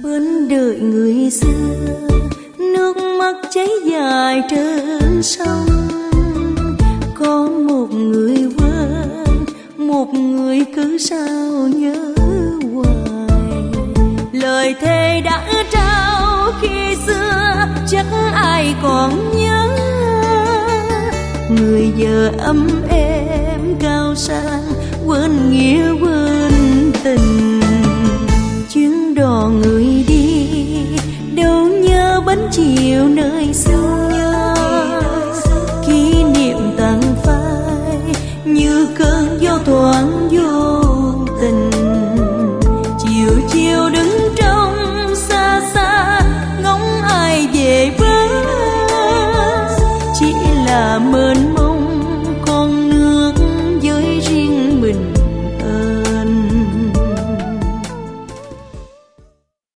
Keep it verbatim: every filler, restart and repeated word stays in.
bên đời người xưa, nước mắt chảy dài trên sông. Có một người quên, một người cứ sao nhớ hoài. Lời thề đã trao khi xưa chắc ai còn nhớ. Người giờ ấm êm cao sang, quên nghĩa quên tình. Chuyến đò người đi đâu nhớ bến chiều nơi sông nhớ.